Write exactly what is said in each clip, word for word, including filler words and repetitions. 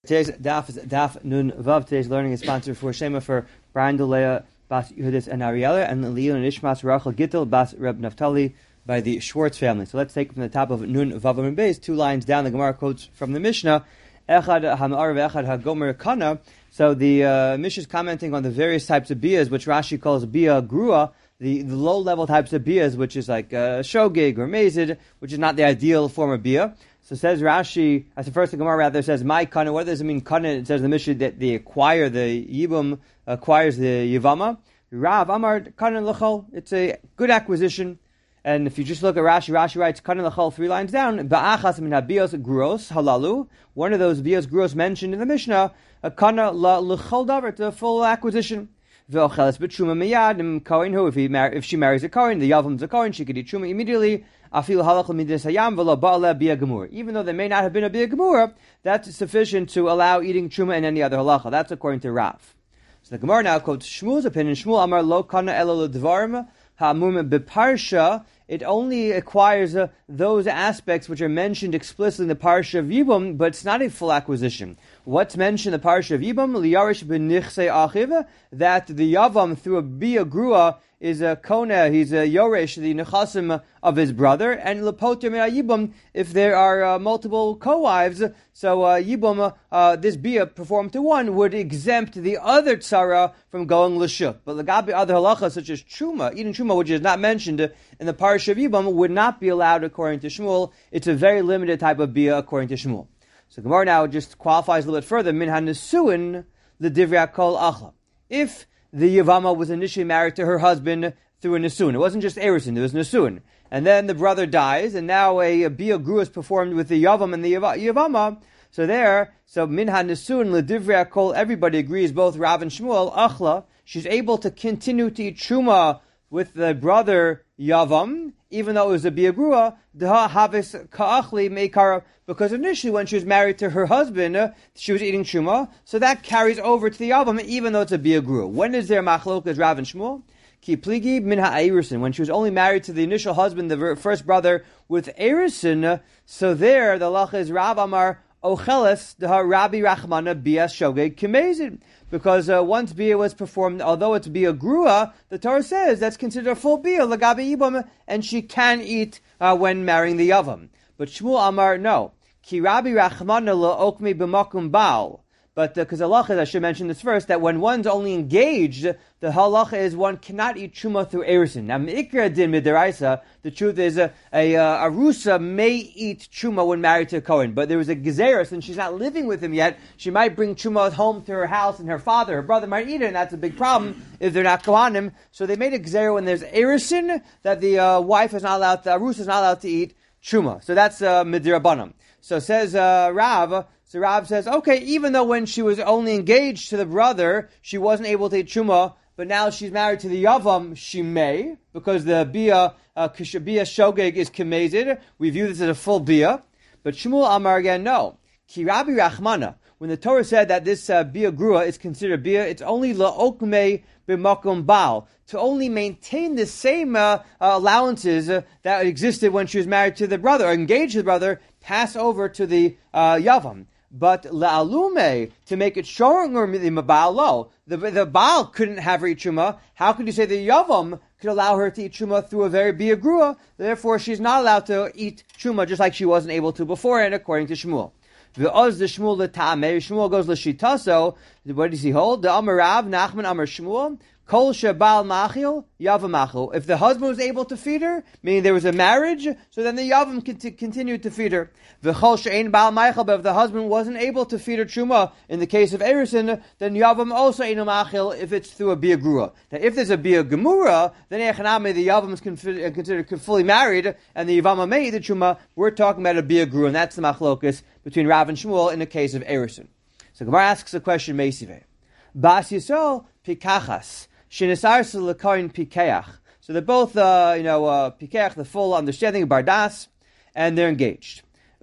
Today's daf is daf nun vav. Today's learning is sponsored for Shema for Brian Delea, Bas Yehudis and Ariella, and Leon and Ishmas Rachel Gittel, Bas Reb Naftali, by the Schwartz family. So let's take from the top of nun vav and beis, two lines down. The Gemara quotes from the Mishnah, Echad Hamar ve'Echad Hagomer Kana. So the uh, Mishnah is commenting on the various types of biyas, which Rashi calls bia grua, the, the low-level types of biyas, which is like uh, shogig or mazid, which is not the ideal form of bia. So says Rashi, as the first Gemara rather says, my kana. What does it mean kana? It says in the Mishnah that they acquire, the yibum acquires the yivama. Rav Amar kana l'chol. It's a good acquisition. And if you just look at Rashi, Rashi writes kana l'chol three lines down. Ba'achas min habios gruos halalu. One of those bios gruos mentioned in the Mishnah, a kana l'chol davar, it's a full acquisition. Ve'ocheles b'truma miyad im kohen who if he mar- if she marries a kohen, the yavam's a kohen, she could eat truma immediately. Afil halach l'midas hayam v'lo ba'ala bia gemur. Even though there may not have been a bia gemura, that's sufficient to allow eating truma and any other halacha. That's according to Rav. So the Gemara now quotes Shmuel's opinion. Shmuel Amar lo kana elo l'dvarim ha'amum b'parsha. It only acquires uh, those aspects which are mentioned explicitly in the Parsha of Yibum, but it's not a full acquisition. What's mentioned in the Parsha of Yibum? Liyarish b'nichsei achiv, that the Yavam, through a bia grua, is a kona, he's a yoresh, the nechasim of his brother, and lepoter me'ayibum, if there are uh, multiple co-wives, so uh, yibum, uh, this bia performed to one, would exempt the other tzara from going l'shuk. But legabi other halachas, such as truma, eating truma, which is not mentioned in the parsha of yibum, would not be allowed according to Shmuel. It's a very limited type of bia according to Shmuel. So Gemara now just qualifies a little bit further, min ha-nesuin l'divrei kol achla. If the Yavama was initially married to her husband through a Nesuin. It wasn't just Erisin, there was Nesuin. And then the brother dies, and now a, a Bia Gru is performed with the Yavam and the Yavama. So there, so Minha Nesuin, L'divrei Kol, everybody agrees, both Rav and Shmuel, Achla, she's able to continue to eat Truma with the brother Yavam, even though it was a Bia Grua, D'ha Havis Ka'achli Meikara, because initially when she was married to her husband, uh, she was eating Truma, so that carries over to the Yavam, even though it's a Bia Grua. When is there Machlokas Rav and Shmuel? Ki pligi min ha'erisin, when she was only married to the initial husband, the first brother, with Erisin, uh, so there the lacha is Rav Amar Ocheles D'ha Rabbi Rachmana Bia Shogeg Kimezid. Because uh, once bia was performed, although it's bia grua, the Torah says that's considered a full bia, lagabi ibam, and she can eat uh, when marrying the yavam. But Shmuel Amar, no. Ki Rabbi Rachmana la'okmi b'makum baal. But because uh, halacha, I should mention this first, that when one's only engaged, the halacha is one cannot eat truma through erisin. Now, me'ikra din midaraisa, the truth is a, a uh, arusa may eat truma when married to a kohen, but there was a gezeris, and she's not living with him yet. She might bring truma home to her house, and her father, her brother might eat it, and that's a big problem if they're not kohanim. So they made a gezer when there's erisin, that the uh, wife is not allowed, the arusa is not allowed to eat truma. So that's uh, midirabanim. So says uh, Rav. So Rav says, okay, even though when she was only engaged to the brother, she wasn't able to eat truma, but now she's married to the yavam, she may, because the bia, uh, bia shogeg is kemezid. We view this as a full bia. But Shmuel Amar again, no. Ki Rabbi Rachmana, when the Torah said that this uh, bia grua is considered bia, it's only la'okmei b'makom baal, to only maintain the same uh, uh, allowances uh, that existed when she was married to the brother, or engaged to the brother, pass over to the uh, yavam. But la'alume, to make it stronger, the Baal lo. The, the Baal couldn't have her eat truma. How could you say the Yavam could allow her to eat truma through a very bia grua? Therefore, she's not allowed to eat truma just like she wasn't able to beforehand, according to Shmuel. V'oz the Shmuel l'tameh. Shmuel goes l'shitaso. What does he hold? The Amar Rav, Nachman Amar Shmuel. Kol shebal machil, yavam machil. If the husband was able to feed her, meaning there was a marriage, so then the yavam t- continued to feed her. V'chol she'ein bal machil, but if the husband wasn't able to feed her truma, in the case of Erisin, then yavam also ein machil if it's through a bia grua. Now, if there's a bia gemura, then echaname the yavam is considered, considered fully married, and the yavama may eat the truma. We're talking about a bia grua, and that's the machlokus between Rav and Shmuel in the case of Erisin. So Gemara asks a question, Meisive. Bas Yisrael pikachas. So they're both, uh, you know, uh, pikeach, the full understanding of bardas, and they're engaged.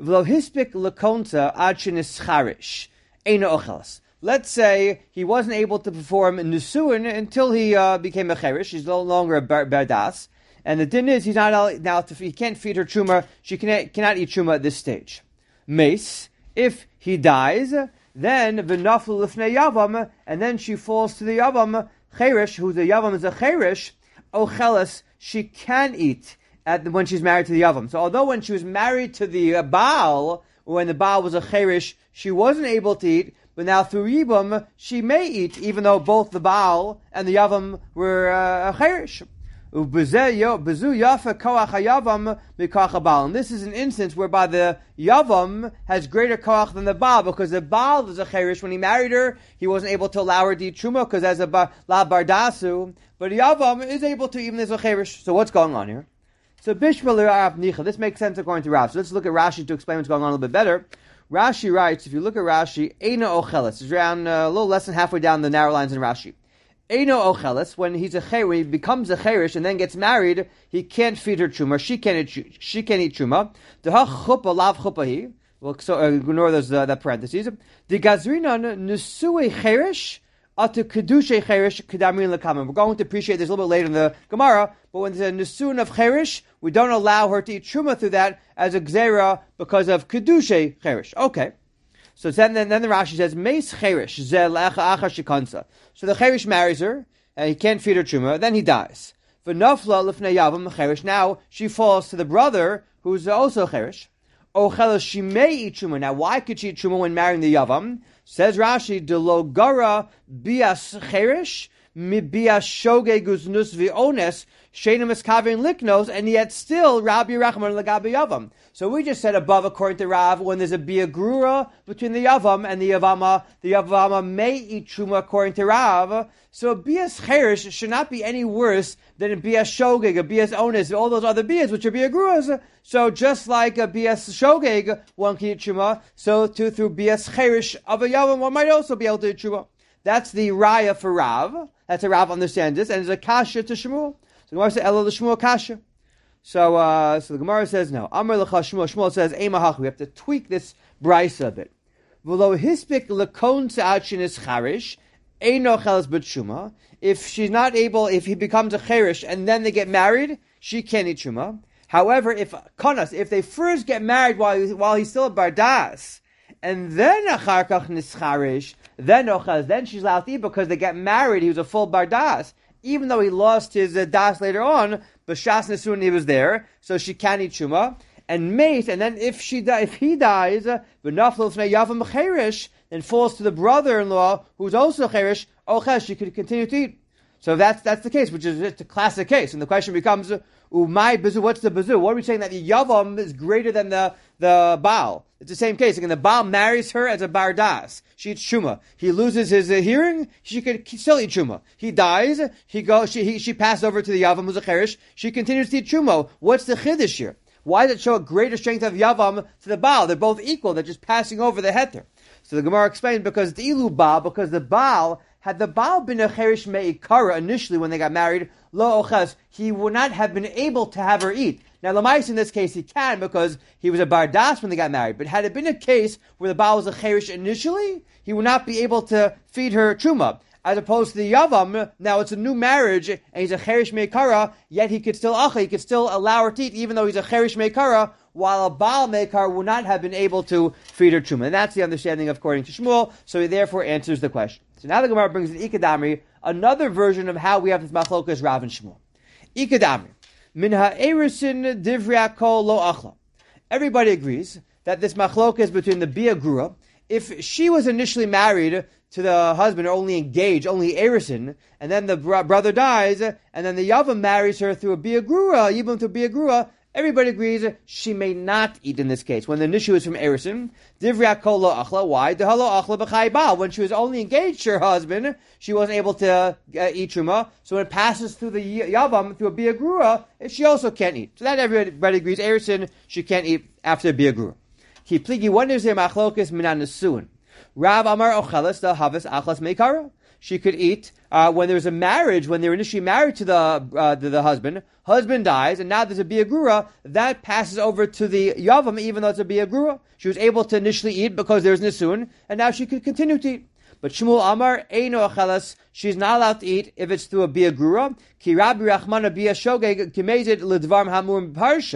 Let's say he wasn't able to perform nusuin until he uh, became a cherish. He's no longer a bardas, and the din is he's not now. To, he can't feed her truma. She cannot, cannot eat truma at this stage. Mace, if he dies. then v'naflu l'fnei yavam, and then she falls to the yavam, cherish, who the yavam is a cherish, ocheles, she can eat at the, when she's married to the yavam. So although when she was married to the uh, Baal, when the Baal was a cherish, she wasn't able to eat, but now through Yibum, she may eat, even though both the Baal and the yavam were uh, a cherish. And this is an instance whereby the Yavam has greater koach than the Baal, because the Baal is a cherish. When he married her, he wasn't able to allow her to eat truma, because as a bar, la bardasu, but Yavam is able to even as a cherish. So what's going on here? So Bishmal Rav Nicha, this makes sense according to Rav. So let's look at Rashi to explain what's going on a little bit better. Rashi writes, if you look at Rashi, Eina Ocheles, it's around uh, a little less than halfway down the narrow lines in Rashi. Eino Ocheles, when he's a cherish, when he becomes a cherish and then gets married, he can't feed her truma. She can't eat, she can't eat truma. Deha chuppah lav chuppah. Well, so uh, ignore those uh, that parentheses. The gazrinan nusue cherish atu kedushe cherish kedamrin lekamen. We're going to appreciate this a little bit later in the Gemara, but when there's a nusun of cherish, we don't allow her to eat truma through that as a gzera because of kedushe cherish. Okay. So then, then, then the Rashi says, Meis cherish ze lecha acha shikansa. So the cherish marries her, and he can't feed her truma, then he dies. V'nafla lifnei yavam cherish. Now she falls to the brother, who's also cherish. Ocheles, she may eat truma. Now why could she eat truma when marrying the yavam? Says Rashi, de lo gara bias cherish, mi bias shoge guznus v'ones, shenim eskavein liknos, and yet still Rabbi Rachman legabe yavam. So we just said above, according to Rav, when there's a biagrura between the Yavam and the Yavama, the Yavama may eat Truma according to Rav. So a bias cherish should not be any worse than a bias shogeg, a bias ones, all those other bias which are biagruras. So just like a bias shogeg, one can eat Truma, so too through bias cherish of a Yavam, one might also be able to eat Truma. That's the raya for Rav. That's how Rav understands this, and it's a kasha to Shmuel. So the Gemara says, Elo l'Shmuel kasha. So, uh, so the Gemara says no. Amar l'cha Shmuel. Shmuel says, Eimahach. We have to tweak this brisa a bit. V'lo hispik l'kon tza'achin is charish, eino cheles b'tshuma. If she's not able, if he becomes a cherish and then they get married, she can't eat truma. However, if konas, if they first get married while he's, while he's still a bardas, and then achar kach nischarish, then ochaz, then she's allowed to eat because they get married. He was a full bardas, even though he lost his uh, das later on. B'shas nesun he was there, so she can't eat truma and mate. And then if she di- if he dies, v'naflu l'fnei yavam cherish, then falls to the brother-in-law who's also cherish. Oches, she could continue to eat. So that's that's the case, which is it's a classic case. And the question becomes, umay bezu, what's the bezu? What are we saying that the yavam is greater than the the Baal? It's the same case. Again, the Baal marries her as a bardas. She eats truma. He loses his uh, hearing. She could still eat truma. He dies. He goes. She he, she passes over to the yavam who's a cherish. She continues to eat truma. What's the chiddush here? Why does it show a greater strength of yavam to the Baal? They're both equal. They're just passing over the heter. So the Gemara explained because the ilu Baal, because the Baal. Had the Baal been a cherish me'ikara initially when they got married, lo ochas, he would not have been able to have her eat. Now, Lamais in this case he can because he was a bardas when they got married. But had it been a case where the Baal was a cherish initially, he would not be able to feed her truma. As opposed to the Yavam, now it's a new marriage and he's a cherish me'ikara, yet he could still acha, he could still allow her to eat even though he's a cherish me'ikara, while a Baal me'ikar would not have been able to feed her truma. And that's the understanding according to Shmuel, so he therefore answers the question. So now the Gemara brings in Ikadamri, another version of how we have this machlokas Rav and Shmuel. Ikadamri, min ha'erisin divrei kol lo achla. Everybody agrees that this machlokas between the Bia Grua, if she was initially married to the husband or only engaged, only erisin, and then the bro- brother dies, and then the Yavam marries her through a Bia Grua, even through Bia Grua, everybody agrees she may not eat in this case. When the nishu is from Erison, Divrei kol lo achla. Why? Dehalo achla b'chai Baal. When she was only engaged to her husband, she wasn't able to uh, eat truma. So when it passes through the yavam, through a bia grua, she also can't eat. So that everybody agrees. Erison, she can't eat after a bia grua. Ki pligi, when is there machlokas minan nesuin? Rav Amar Ocheles, the Havas Achlas Meikara. She could eat uh, when there was a marriage, when they were initially married to the uh, the, the husband. Husband dies, and now there's a biagrura that passes over to the yavam, even though it's a biagrura. She was able to initially eat because there's nisun, and now she could continue to eat. But Shmuel Amar Eino Ocheles, she's not allowed to eat if it's through a biagrura. Ki Rabbi Rachmana bia shogeg kimezid ledvarm hamurim parsha.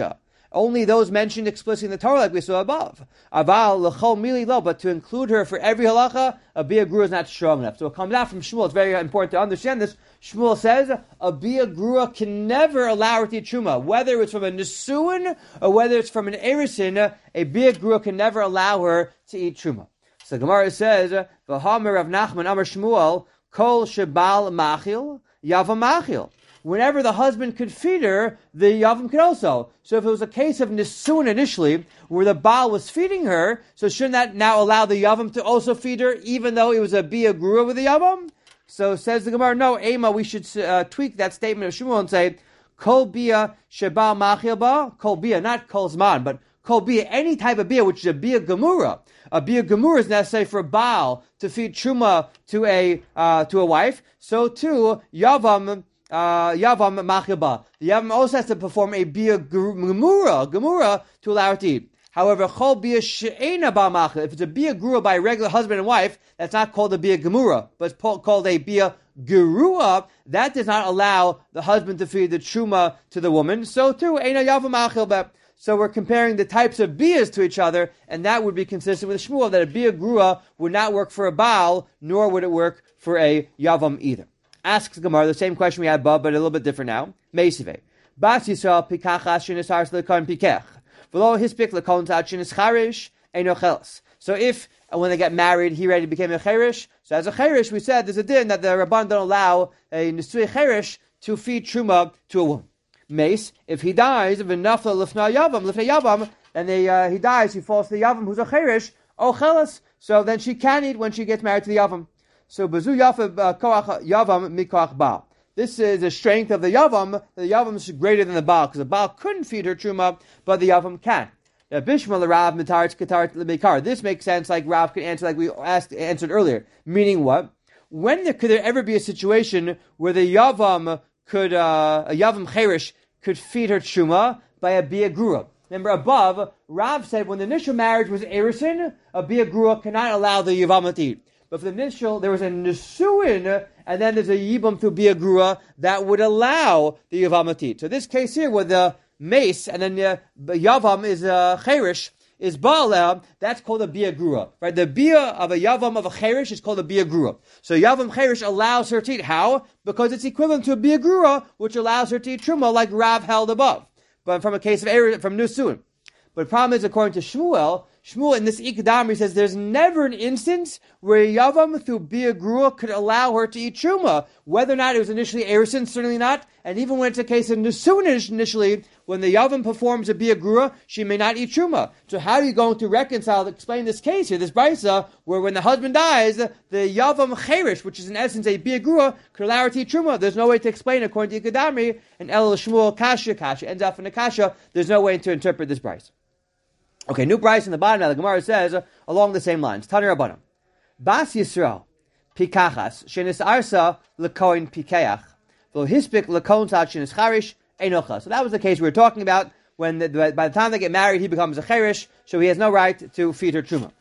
only those mentioned explicitly in the Torah, like we saw above. Aval l'chol mili lo, but to include her for every halacha, a bia grua is not strong enough. So it comes out from Shmuel. It's very important to understand this. Shmuel says a bia grua can never allow her to eat truma, whether it's from a nesuin or whether it's from an erisin. A bia grua can never allow her to eat truma. So Gemara says, "V'hamer Rav Nachman Amar Shmuel kol shebal machil yavam machil." Whenever the husband could feed her, the Yavam could also. So if it was a case of Nisun initially, where the Baal was feeding her, so shouldn't that now allow the Yavam to also feed her, even though it was a Bia Grua with the Yavam? So says the Gemara, no, Ema, we should uh, tweak that statement of Shmuel and say, Kol Bia Shebal Machil Ba, Kol Bia, not Kol Zman, but Kol Bia, any type of Bia, which is a Bia Gemura. A Bia Gemura is necessary for a Baal to feed Truma to a, uh, to a wife. So too, Yavam, Uh, Yavam Machilba. The Yavam also has to perform a Bia Gemura, Gemura, to allow her to eat. However, Chol Bia She'ena Ba Machil, if it's a Bia Gerua by a regular husband and wife, that's not called a Bia Gemura, but it's called a Bia Gerua, that does not allow the husband to feed the Truma to the woman. So too, Eina Yavam Machilba. So we're comparing the types of bias to each other, and that would be consistent with Shmuel, that a Bia Gerua would not work for a Baal, nor would it work for a Yavam either. Asks Gemara the same question we had above, but a little bit different now. Meisive. Bas Yisrael pikachas shenisars lekon pikech. V'lo hispik lekon tat shenischarish eno chelas. So if, uh, when they get married, he already became a cherish, so as a cherish, we said there's a din that the Rabban don't allow a nisui cherish to feed truma to a woman. Mace, if he dies, v'nafla lifna yavam, lifna yavam, and they, uh, he dies, he falls to the yavam, who's a cherish, oh chelas, so then she can eat when she gets married to the yavam. So Bazu Yavam Mikoach Baal. This is the strength of the Yavam. The Yavam is greater than the Baal, because the Baal couldn't feed her Truma, but the Yavam can. Bishma Rav Mitarit Katarit Lebekar. This makes sense, like Rav could answer, like we asked answered earlier. Meaning what? When there, could there ever be a situation where the Yavam could, uh, a Yavam Cherish could feed her Truma by a Bia Grua? Remember above, Rav said when the initial marriage was Erisin, a Bia Grua cannot allow the Yavam to eat. But for the initial, there was a Nesuin, and then there's a Yibam through Bia Grua that would allow the Yavam to eat. So this case here, where the mace, and then the Yavam is a Cherish, is Baal, that's called a Bia Grua. Right? The Bia of a Yavam of a Cherish is called a Bia Grua. So Yavam Cherish allows her to eat. How? Because it's equivalent to a Bia Grua, which allows her to eat Truma, like Rav held above. But from a case of Eris, from Nesuin. But the problem is, according to Shmuel, Shmuel in this Ikadam, he says there's never an instance where Yavam through Bia Grua could allow her to eat Truma. Whether or not it was initially Erison, certainly not. And even when it's a case of Nesuin initially, when the Yavam performs a Bia Grua, she may not eat Truma. So how are you going to reconcile, explain this case here, this Brisa, where when the husband dies, the Yavam Cherish, which is in essence a Bia Grua, could allow her to eat Truma? There's no way to explain according to Ikadamri, and El Shmuel Kasha, Kasha ends up in a Kasha. There's no way to interpret this Brisa. Okay, new Bryce in the bottom now. The Gemara says uh, along the same lines. Tani Rabbanan, Bas Yisrael pikachas shenis arsa lekoin pikeach v'lo hispik lekon tat shenis charish enocha. So that was the case we were talking about. When the, by the time they get married, he becomes a cherish, so he has no right to feed her truma.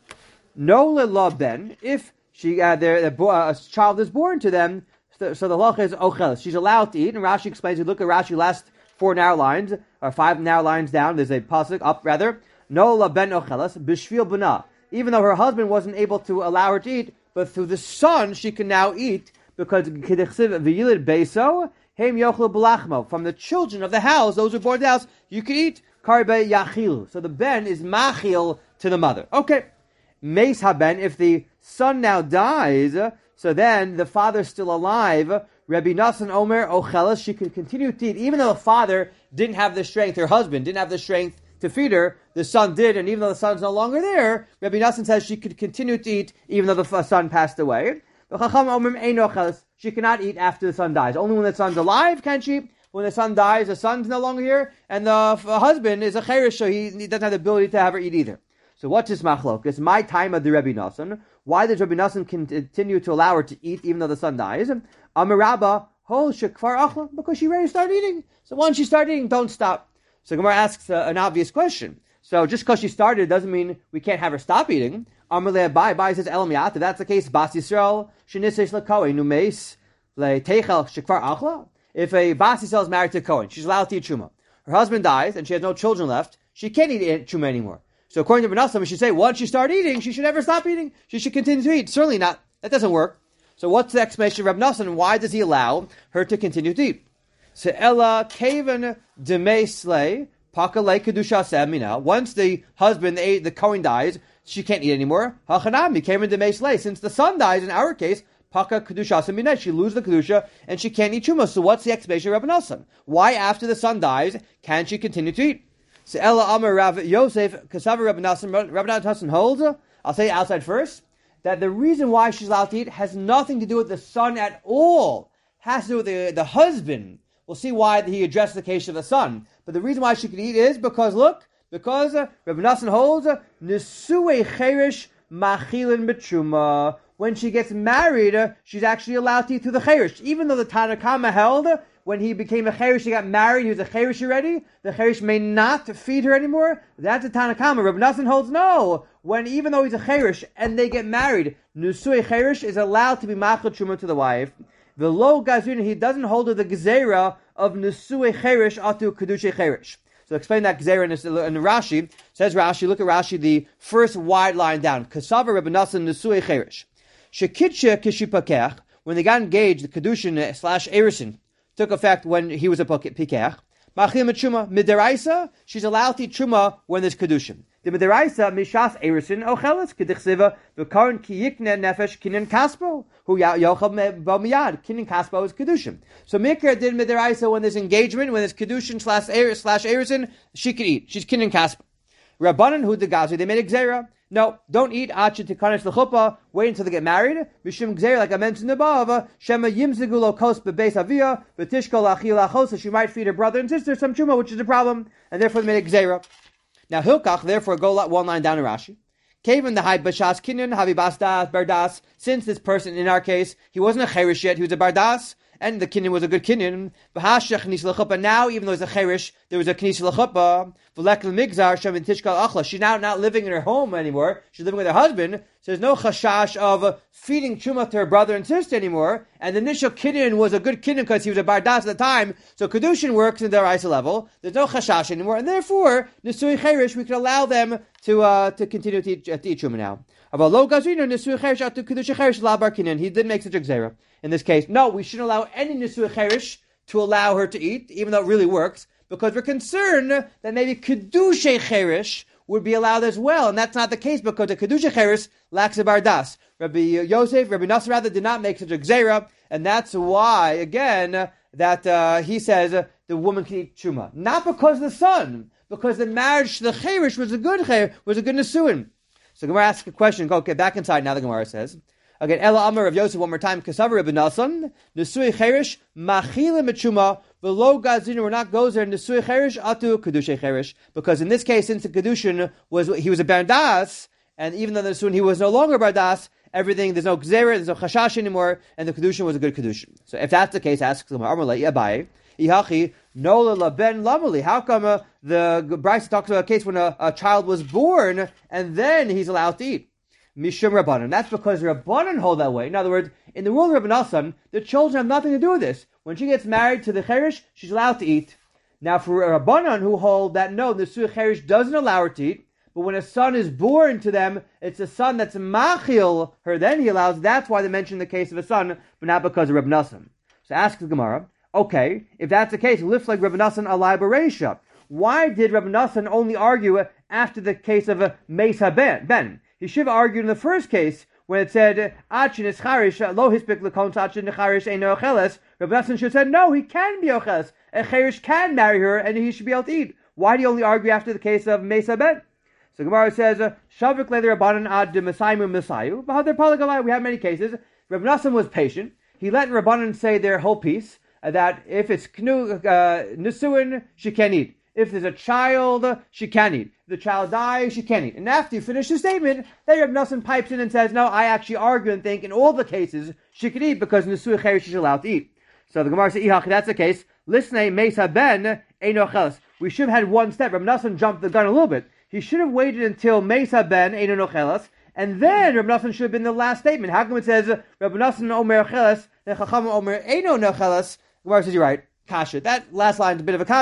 No le ben if she uh, their, their, uh, a child is born to them. So, so the law is ocheles. She's allowed to eat. And Rashi explains. You look at Rashi last four narrow lines or five narrow lines down. There's a pasuk up rather. No la ben ochelas b'shvil b'na. Even though her husband wasn't able to allow her to eat, but through the son she can now eat because k'dechsiv v'yilid beiso heim yochel b'lachmo. From the children of the house, those who are born in the house, you can eat karbe yachilu. So the ben is machil to the mother. Okay, meis haben. If the son now dies, so then the father's still alive. Rabbi Nassan Omer ochelas. She can continue to eat even though the father didn't have the strength. Her husband didn't have the strength to feed her, the son did, and even though the son's no longer there, Rabbi Nassan says she could continue to eat even though the son passed away. She cannot eat after the son dies. Only when the son's alive can she eat. When the son dies, the son's no longer here, and the husband is a cherish, so he, he doesn't have the ability to have her eat either. So what's this machlok? It's my time of the Rabbi Nassan. Why does Rabbi Nassan continue to allow her to eat even though the son dies? Amarabba, because she already started eating. So once she started eating, don't stop. So Gemara asks uh, an obvious question. So just because she started doesn't mean we can't have her stop eating. Amalei Abai, Abai says Elam Yat. If that's the case, Bas Yisrael shenisesh lekohen numeis leteichel shekvar achla. If a Bas Yisrael is married to a Kohen, she's allowed to eat truma. her husband dies and she has no children left, she can't eat truma anymore. So according to Rabbi Nassan, we should say once you start eating, she should never stop eating. She should continue to eat. Certainly not. That doesn't work. So what's the explanation of Rabbi Nassan? Why does he allow her to continue to eat? So Ella kaven demei slay pakalei kedusha semina. Once the husband, the, the Kohen dies, she can't eat anymore. Hachanami kaven demei slay. Since the son dies, in our case, paka kedusha semina, she loses the kedusha and she can't eat truma. So what's the explanation of Rabbi Nassan? Why after the son dies can she continue to eat? So Ella Amar Rav Yosef Kasavar Rabbi Nassan. Rabbi Nassan holds. I'll say it outside first. That the reason why she's allowed to eat has nothing to do with the son at all. It has to do with the, the husband. We'll see why he addressed the case of the son. But the reason why she can eat is because, look, because uh, Rabbi Nassan holds, Nesue Cherish Machilin B'Truma. When she gets married, uh, she's actually allowed to eat through the Cherish. Even though the Tanna Kama held, uh, when he became a Cherish, he got married, he was a Cherish already, the Cherish may not feed her anymore. That's a Tanna Kama. Rabbi Nassan holds, no. When even though he's a Cherish and they get married, Nesue Cherish is allowed to be Machil Truma to the wife. The low gazun, he doesn't hold of the gezerah of Nesue Cherish atu Kedushe Cherish. So explain that gezerah in, in Rashi. Says Rashi, look at Rashi, the first wide line down. Kasava Rabbi Nassan Nesue Cherish. Shekitshe kishipakech, when they got engaged, the Kedushin slash Erison took effect when he was a pikech. Machil Truma midiraisa, she's allowed to eat truma when there's Kedushin. The midiraisa mishas Erison ocheles kedichsiva v'karon ki yikne nefesh kinin kaspo hu yochel b'miyad kinin kaspo is Kedushin. So Mikra did midiraisa when there's engagement, when there's Kedushin slash slash Erison, she could eat. She's kinin kaspo. Rabbanan hu degazu, they made a gzera. No, don't eat achi tikanesh l'chuppah. Wait until they get married. Mishum gzeir, like I mentioned above, shema yimzigu lo kos bebeis avia, v'tishkol achi lachos, so she might feed her brother and sister some truma, which is a problem, and therefore they made a gzeira. Now hilkach, therefore, go one line down in Rashi. Kaven the high bashas kinyan havibasdas bardas. Since this person, in our case, he wasn't a cherish yet, he was a bardas, and the kinyan was a good kinyan. But now, even though he's a cherish, there was a knis l'chuppah. She's now not living in her home anymore. She's living with her husband. So there's no chashash of feeding truma to her brother and sister anymore. And the initial kinyan was a good kinyan because he was a bardas at the time. So kedushin works in the Raisa level. There's no chashash anymore, and therefore nesui cherish we can allow them to uh, to continue to eat, to eat truma now. He did make such a gzera. In this case, no, we shouldn't allow any nesui cherish to allow her to eat, even though it really works, because we're concerned that maybe kedushe cherish would be allowed as well, and that's not the case because the kedushe cherish lacks a bardas. Rabbi Yosef, Rabbi Nassan rather did not make such a gzera, and that's why, again, that uh, he says uh, the woman can eat truma, not because of the son, because the marriage to the cherish was a good cherish, was a good nesuin. So Gemara asks a question. Go okay, back inside now. The Gemara says. Again, Ella Amar of Yosef one more time. Kasavar Rabbi Nassan Nesui Cherish Machila Mechuma V'lo Gazinu. We're not goes there Nesui Cherish Atu Kedushay Cherish, because in this case, since the Kedushin was he was a bardas, and even though the Nesuin he was no longer bardas, everything there's no gzera, there's no chashash anymore, and the Kedushin was a good Kedushin. So if that's the case, ask Gemara Amar Lai Abai Ihachi Nola Laben Lamali. How come uh, the Bryce talks about a case when a, a child was born and then he's allowed to eat? Mishum Rabbanan. That's because Rabbanan hold that way. In other words, in the world of Rabbi Nassan, the children have nothing to do with this. When she gets married to the cherish, she's allowed to eat. Now, for Rabbanan who hold that no, the Nesui cherish doesn't allow her to eat, but when a son is born to them, it's a son that's machil her, then he allows. That's why they mention the case of a son, but not because of Rabbi Nassan. So ask the Gemara, okay, if that's the case, lift like Rabbi Nassan alai bereisha. Why did Rabbi Nassan only argue after the case of a Mesa Ben? Ben? He should have argued in the first case when it said Achin is charish lo hispik lekon achin charish ein ocheles. Rabbi Nassan should have said no, he can be ocheles. A charish can marry her and he should be able to eat. Why do you only argue after the case of Mesa Ben? So Gemara says Shavik le Rabbanan ad de Mesaimu Mesayu. B'hader Palagalai. We have many cases. Rabbi Nassan was patient. He let Rabbanan say their whole piece uh, that if it's knu uh, nesuin, she can eat. If there's a child, she can eat. If the child dies, she can eat. And after you finish the statement, then Rabbi Nassan pipes in and says, no, I actually argue and think in all the cherish she could eat because Nesui Cherish she's allowed to eat. So the Gemara says, Ihach, that's the case. Listen, Mesa Ben, Eino Cheles. We should have had one step. Rabbi Nassan jumped the gun a little bit. He should have waited until Mesa Ben, Eino Cheles, and then Rabbi Nassan should have been the last statement. How come it says, Rabbi Nassan Omer Cheles, then Chacham Omer Eino Cheles? The Gemara says, you're right. Kasha. That last line is a bit of a kasha.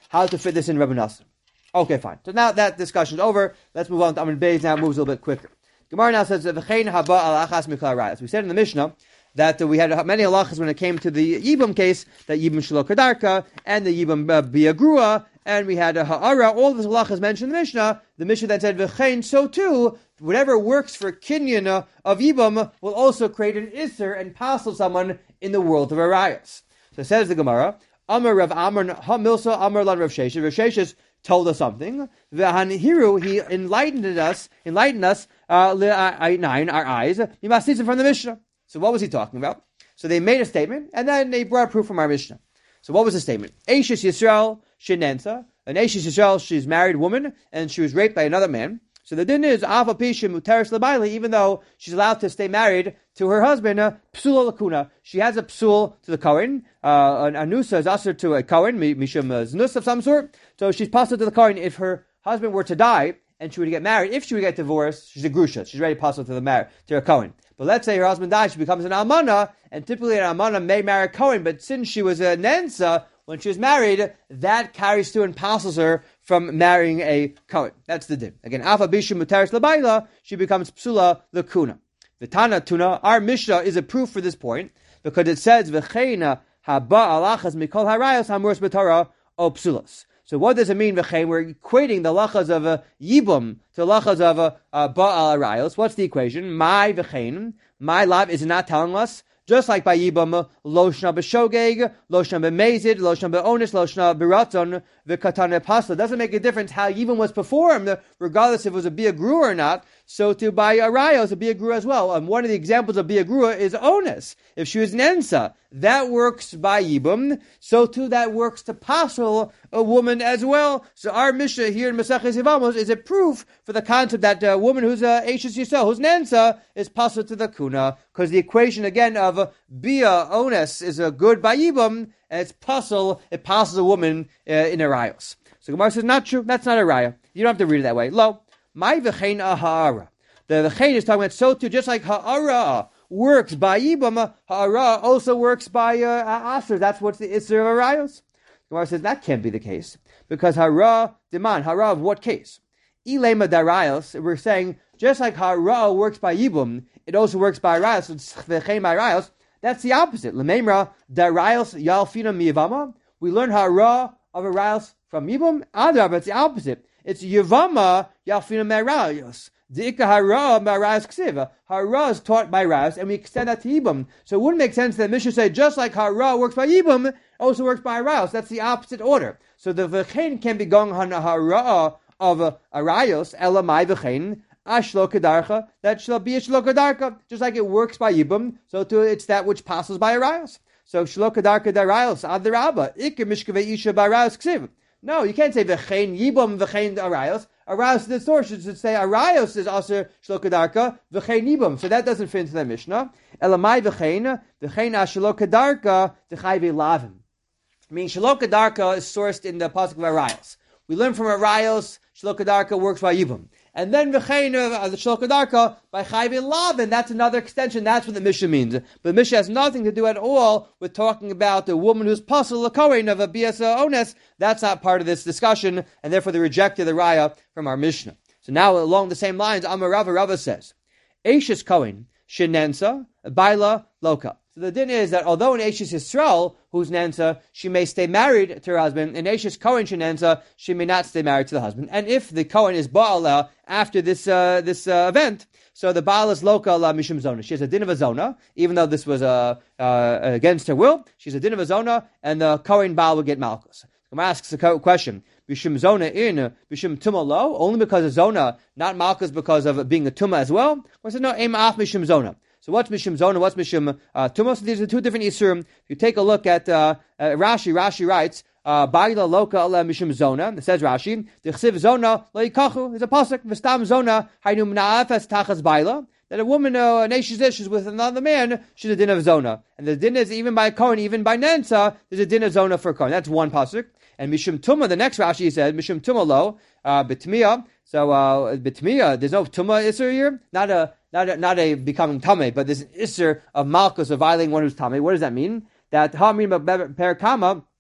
how to fit this in Rabbi Nassim. Okay, fine. So now that discussion is over, let's move on to Amud Beis. Now it moves a little bit quicker. Gemara now says, "V'chein haba al achas mikol harayos." We said in the Mishnah that uh, we had many halachas when it came to the Yibum case, that Yibum shelo kadarka, and the Yibum uh, biagrua, and we had a ha'ara. All of the halachas mentioned in the Mishnah. The Mishnah then said, "V'chein," so too, whatever works for kinyan uh, of Yibum will also create an isser and passel someone in the world of harayos. So says the Gemara, Amar Rav Amar ha-milsa Amar lan Rav Sheshes. Rav Sheshes told us something. V'hanhiru, he enlightened us, enlightened us, uh, nine, our eyes, from the Mishnah. So what was he talking about? So they made a statement, and then they brought proof from our Mishnah. So what was the statement? Eishes Yisrael shenensa. An Eishes Yisrael, she's a married woman, and she was raped by another man. So the din is, Ava Pishim Muteris Labaili, even though she's allowed to stay married to her husband, uh, Psula Lakuna. She has a psul to the Kohen. Uh, an anusa is usher to a Kohen, Mishum Znus of some sort. So she's passed to the Kohen if her husband were to die and she would get married. If she would get divorced, she's a grusha. She's ready to pass to the mar- to a Kohen. But let's say her husband dies, she becomes an almana, and typically an almana may marry a Kohen, but since she was a nensa, when she was married, that carries through and passes her from marrying a Kohen. That's the din. Again, Alpha Bishum Mutaris Labaila, she becomes Psula Lakuna. The Tana Tuna, our Mishnah is a proof for this point, because it says, V'cheina haba alachas mikol harayos hamurs b'Torah o psulas. So what does it mean, V'chein? We're equating the lachas of a Yibum to lachas of a, a Ba'al harayos. What's the equation? My V'chein, my love is not telling us, just like by Yibam, Loshna b'shogeg, Loshna b'mezid, Loshna b'onis, Loshna b'ratzon, v'katane pasla. Doesn't make a difference how Yibam was performed, regardless if it was a biagru or not. So to by Arayos, a biagru as well. And one of the examples of biagru is onis. If she was nensa, that works by Yibam. So too that works to pasel a woman as well. So our Mishnah here in Maseches Yevamos is a proof for the concept that a woman who's a Eishes Yisrael, who's nensa, is pasel to the kuna. Because the equation again of uh, bia ones is a good by Yibam, and it's pasel, it passes a woman uh, in Arayos. So Gemara says, not true, that's not a raya. You don't have to read it that way. Lo, my v'chein ha'ara. The v'chein is talking about so too, just like ha'ara works by Yibam, ha'ara also works by uh, Aser. That's what's the Isser of Arayos. Gemara says, that can't be the case. Because ha'ara, demand, ha'ara of what case? Ilema darayos, we're saying, just like ha'ara works by Yibam, it also works by Arayos. It's v'chein by Arayos. That's the opposite. L'meimra darayos yalfina miyavama. We learn ha'ara of Arayos from Yibam. Adar, but it's the opposite. It's Yavama Yalfina Merayos. The Ika Hara Merayos Ksiva. Hara is taught by Rayos, and we extend that to Yibam. So it wouldn't make sense that Mishnah say just like Hara works by Yibam, also works by Rayos. That's the opposite order. So the V'chein can be going on Hara of uh, Arayos, Elamai V'chein, Ashlo Kedarcha, that shall be a Shlo Kedarcha. Just like it works by Yibam, so too it's that which passes by Arayos. So Shlo Kedarcha Darayos, Adarabba, Ika Mishkave Isha by Rayos Ksiva. No, you can't say v'chein yibam v'chein arayos. Arayos, the source should say arayos is also shlokadarka v'chein yibam. So that doesn't fit into the Mishnah. Elamai v'chein v'chein ashlokadarka t'chayve lavim. I mean, shlokadarka is sourced in the pasuk of Arayos. We learn from Arayos shlokadarka works by yibam. And then v'chein uh, the shlokadarka by chayve lavim. That's another extension. That's what the Mishnah means. But the Mishnah has nothing to do at all with talking about the woman who's pasul l'kohen of a bias ones. That's not part of this discussion, and therefore they rejected the raya from our Mishnah. So now, along the same lines, Amar Rava Rava says, Eishes Kohen shenensa baila loka. So the din is that although an Eishes Yisrael, who's nensa, she may stay married to her husband, an Eishes Kohen shenensa, she may not stay married to the husband. And if the Kohen is Baal after this uh, this uh, event, so the Baal is loka la mishum zona. She has a din of a zona, even though this was uh, uh, against her will. She's a din of a zona, and the Kohen Baal will get malchus. I'm asks a question: Bishum zona in bishum tuma lo, only because of zona, not malchus because of being a tuma as well. Or says no, aim af mishum zona. So what's Mishum Zona, what's Mishum uh, Tumos? So these are two different Isurim. If you take a look at uh, uh, Rashi, Rashi writes, Ba'ila loka ala Mishum Zona. It says Rashi, D'chsiv Zona lo yikachu is a pasuk. V'stam Zona hainu mna'afes tachas Ba'ila. That a woman, uh, a nation's issues with another man, she's a din of Zona. And the din is even by Kohen, even by Nensa, there's a din of Zona for Kohen. That's one pasuk. And Mishum Tuma, the next Rashi said, Mishum Tuma lo, uh, B'tmiya. So, uh, B'tmiya, there's no Tuma Isser here. Not a, Not a, not a becoming tamei, but there's an isser of malchus of violating one who's tamei. What does that mean? That ha'amrim perakama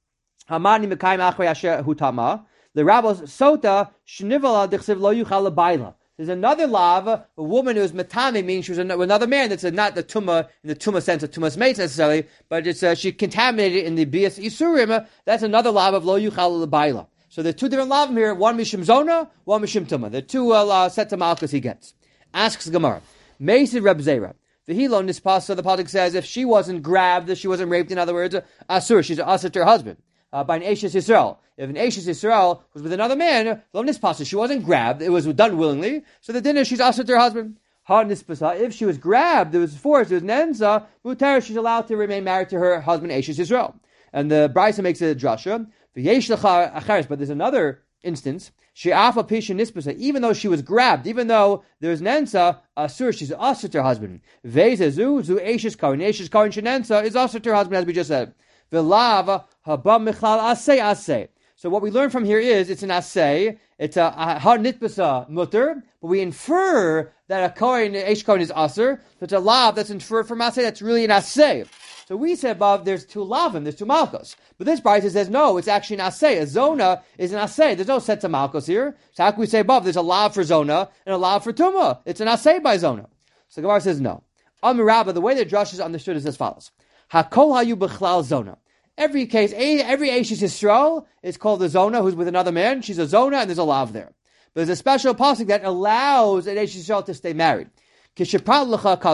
Hamani mekayim achrei asher hutama. The rabbis sota shnivala dichsiv lo yuchal lebayla. There's another lav, a woman who's matame, meaning she was another man. That's not the tumah in the tumah sense of tumah's mates necessarily, but it's uh, she contaminated in the bias isurim. That's another lav of lo yuchal lebayla. So there are two different lavim here. One mishum zona, one mishum tumah. The two uh, sets of malchus he gets. Asks Gemara, Meisi Reb Zera. The Hilo Nispasa, the Pasuk says, if she wasn't grabbed, if she wasn't raped, in other words, asur, she's an asur to her husband. Uh, by an Ashes Yisrael. If an Ashes Yisrael was with another man, lo nispasa, she wasn't grabbed, it was done willingly, so the dinner she's asur to her husband. Ha nispasa, if she was grabbed, it was forced, it was nenza, mutar, she's allowed to remain married to her husband, Ashes Yisrael. And the Brisa makes it a drasha, v'yesh lecha acharis, but there's another instance, she'afa pisha nispasa, even though she was grabbed, even though there's nenza, asur, she's asur to her husband. Veze zu, zu Ashes karin, Ashes karin shenenza is asur to her husband, as we just said. V'lav haba michlal asay asay. So what we learn from here is it's an asay, it's a har nitbasa mutter, but we infer that a kohen, eish kohen is aser. So it's a lav that's inferred from asay. That's really an asay. So we said above there's two lavim, there's two malchus, but this brisa says no, it's actually an asay. A zona is an asay. There's no set to malchus here. So how can we say above there's a lav for zona and a lav for tumah? It's an asay by zona. So Gemara says no. Amirabba, the way that Josh is understood is as follows. Hakol hayu b'chlal zona. Every case, every Ashes Yisrael is called a zona who's with another man. She's a zona and there's a lav there. But there's a special pasuk that allows an Ashes Yisrael to stay married. There's a special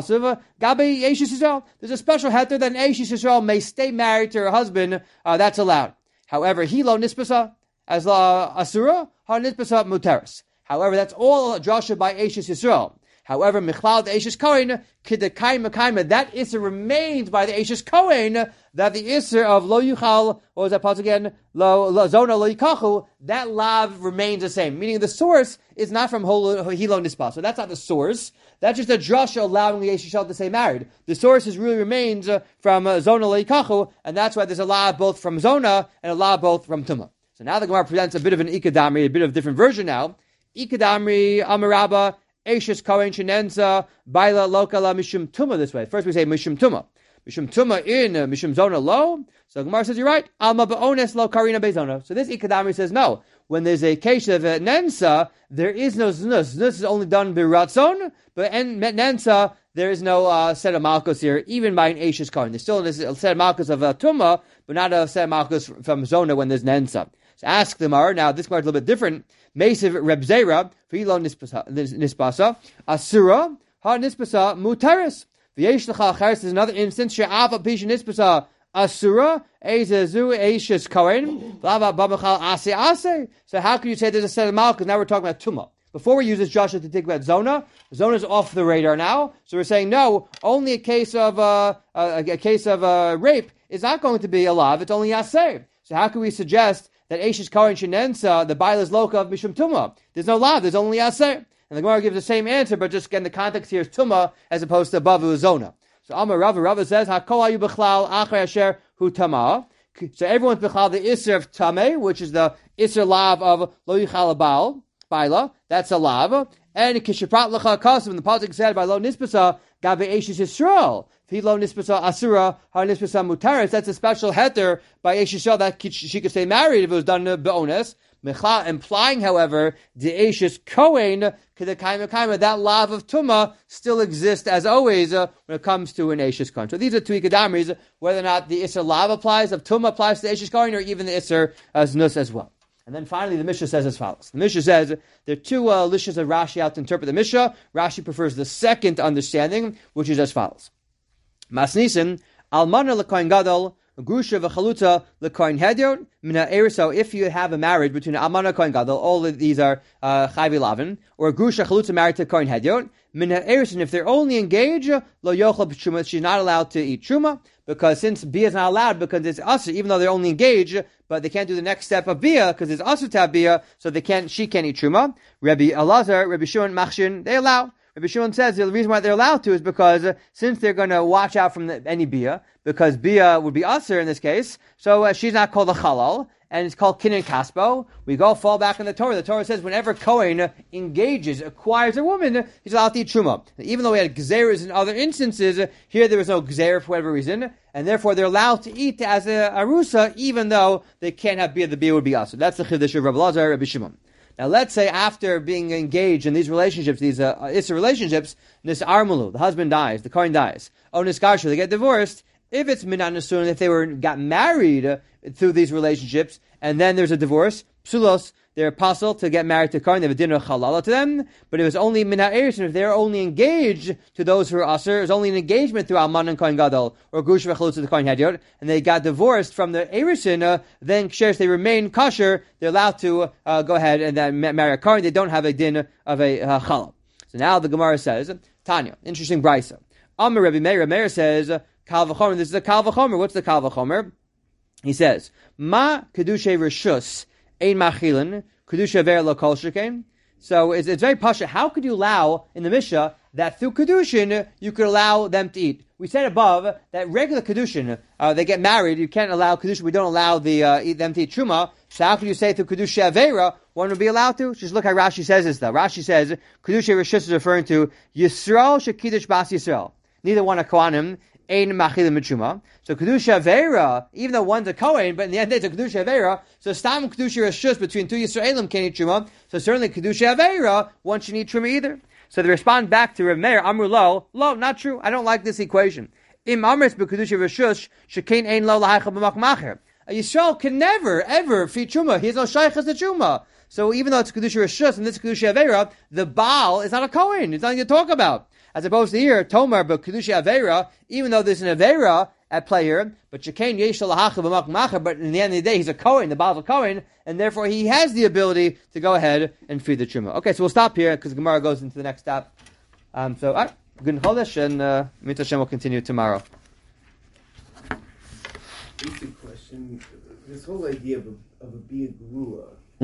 heter that an Ashes Yisrael may stay married to her husband. Uh, that's allowed. However, hilo nispasa as la asura, har nispasa muteris. However, that's all drasha by Ashes Yisrael. However, Michlal the Ashes Kohen, Kidakaima Kaima, that Isser remains by the Ashes Kohen, that the Isser of Lo Yuchal, what was that part again? Lo, lo Zona Lo Yikachu, that lav remains the same. Meaning the source is not from Hilo Nispa. So that's not the source. That's just a drasha allowing the Ashes to stay married. The source is really remains uh, from uh, Zona Lo Yikachu, and that's why there's a lav both from Zona and a lav both from Tumah. So now the Gemara presents a bit of an Ikadamri, a bit of a different version now. Ikadamri, Amarabba, Ashes Kohen Shenenza Baila Lokala Mishum Tuma this way. First we say Mishum Tuma. Mishum Tuma in uh, Mishum Zona Lo. So Gemara says you're right. Alma Ba'ones Lo Karina Bezona. So this Ikadamri says no. When there's a case of uh, Nensa, there is no Znus. Znus is only done by Ratzon, but in Nensa, there is no uh, set of Malchus here, even by an Ashes Kohen. There's still a set of Malchus of uh, Tuma, but not a set of Malchus from Zona when there's Nensa. So ask the Mar. Now this Gemara is a little bit different. Mesiv Reb Zera, Filo Nispasa, Asura, Ha Nispasa, Muteris. V'yesh L'cha Acharis is another instance, She'ava Pisha Nispasa, Asura, Ezezu, Eishes Kohen, Lava Babachal Ase Ase. So how can you say there's a set of Malchus? Now we're talking about Tumah. Before we use this Joshua to think about Zona, Zona is off the radar now. So we're saying no, only a case of uh, a, a case of uh, rape is not going to be a lav, it's only Yaseh. So how can we suggest that Ashes Kohen Shenensa, the Bailas Loka of Mishum Tumah? There's no lav, there's only Yaseh. And the Gemara gives the same answer, but just again the context here is Tumah as opposed to above Zona. So Amar Rava, Rava says, Hakol hayu b'chlal achrei asher hu tamah. So everyone's b'chlal the Isser of Tameh, which is the Isser lav of Lo Yichal Baal, Baila, that's a lav. And Kishiprat L'cha Kasim, the Pasuk said by Lo Nispasa, Gabe Ashes Yisrael. Lo Nispasa Asura, Har Nispasa Mutaris, that's a special heter by Ashes Yisrael that she could stay married if it was done be'ones. Mechla, implying, however, the Ashes Kohen, that lav of Tumah still exists as always uh, when it comes to an Ashes Kohen. So these are two Ikadamris, whether or not the Isser lav applies, of Tumah applies to the Ashes Kohen, or even the Isser as Nus as well. And then finally, the Mishnah says as follows. The Mishnah says there are two uh, lishas of Rashi out to interpret the Mishnah. Rashi prefers the second understanding, which is as follows. Masnisin, Almana l'kohen gadol, Grusha v'chaluta l'kohen hediot, mina eris. So if you have a marriage between Almana and kohen gadol, all of these are uh, chayvi lavin, or a Grusha chaluta married to kohen hediot, mina eris, and if they're only engaged, lo yochel b'truma, she's not allowed to eat truma, because since bia is not allowed, because it's usher, even though they're only engaged, but they can't do the next step of bia, because it's usher to have bia, so they can't, she can't eat truma. Rabbi Elazar, Rabbi Shimon, Machshin, they allow. Rabbi Shimon says the reason why they're allowed to is because uh, since they're going to watch out from the, any bia, because bia would be usher in this case, so uh, she's not called a halal, and it's called kinin kaspo. We go fall back in the Torah. The Torah says whenever Kohen engages, acquires a woman, he's allowed to eat truma. Even though we had gzeras in other instances, here there was no gzera for whatever reason, and therefore they're allowed to eat as a arusa, even though they can't have beer. The beer would be usher. That's the chiddush of Rabbi Lazar, Rabbi Shimon. Now let's say after being engaged in these relationships, these uh, issa relationships, nis armulu, the husband dies, the Kohen dies, or niskarshu, they get divorced. If it's minan nesuin, if they were got married uh, through these relationships, and then there's a divorce, psulos, they're apostle to get married to Kohen, they have a dinner halala to them, but it was only minan erusin, if they're only engaged to those who are usher, it was only an engagement through alman and Kohen gadol, or gush v'chalutz to the Kohen hadiot, and they got divorced from the erusin, uh, then ksheres, they remain kosher, they're allowed to uh, go ahead and then marry a Kohen, they don't have a din of a uh, chalal. So now the Gemara says, Tanya, interesting brisa. Amar Rabbi Meir, Meir says, Kal v'chomer, this is a Kal v'chomer. What's the Kal v'chomer? He says, Ma kedushay reshus ein machilin kedusha ver lo kol shekain. So it's, it's very pasha. How could you allow in the Mishnah that through kedushin you could allow them to eat? We said above that regular kedushin, uh, they get married. You can't allow kedushin. We don't allow the uh, eat, them to eat truma. So how could you say through kedusha avera one would be allowed to? Just look how Rashi says this though. Rashi says kedusha reshus is referring to Yisrael shekidush bas Yisrael. Neither one are kohanim. Ein machilim mitzuma. So kedusha avera, even though one's a kohen, but in the end it's a kedusha avera. So stam kedusha reshus between two Yisraelim can't eat truma. So certainly kedusha avera one should eat truma either. So they respond back to Rav Meir, Amru lo, lo, not true. I don't like this equation. Im amres bekedusha reshus shekain ein lo lahaycha b'makmacher. A Yisrael can never ever feed truma. He has no shaychas to truma. So even though it's kedusha reshus and this kedusha avera, the Baal is not a kohen. It's nothing to talk about. As opposed to here, Tomar, but Kedusha Avera, even though there's an Avera at play here, but Shekain Yesh Lahacha B'Makmacher, but in the end of the day, he's a Kohen, the Baal of a Kohen, and therefore he has the ability to go ahead and feed the Truma. Okay, so we'll stop here, because Gemara goes into the next step. Um, so, alright, good Chodesh, and uh, Mitzvah Hashem will continue tomorrow. Basic question, this whole idea of a, of a Bia Gerula,